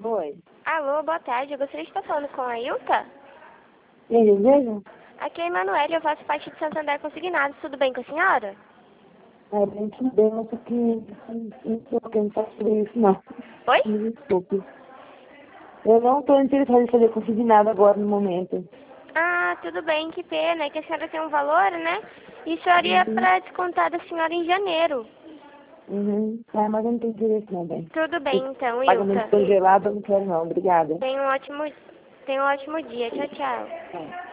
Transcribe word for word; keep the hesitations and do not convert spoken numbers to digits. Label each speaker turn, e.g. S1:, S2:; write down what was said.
S1: Oi.
S2: Alô, boa tarde. Eu gostaria de estar falando com a Ilta.
S1: Quem deseja?
S2: Aqui é a Emanuele, eu faço parte de Santander Consignados. Tudo bem com a senhora?
S1: É, bem, tudo bem, mas aqui não estou querendo falar sobre isso, não.
S2: Oi?
S1: Me desculpe. Eu não estou interessada em fazer consignado agora, no momento.
S2: Ah, tudo bem, que pena. É que a senhora tem um valor, né? E seria
S1: Uhum.
S2: para descontar da senhora em janeiro.
S1: Uhum. É, mas eu não tenho interesse, não, bem.
S2: Tudo bem, então,
S1: Pagamento
S2: Ilta.
S1: congelado, eu não quero, não. Obrigada.
S2: Tenha um ótimo, tenha um ótimo dia. Tchau, tchau.
S1: É.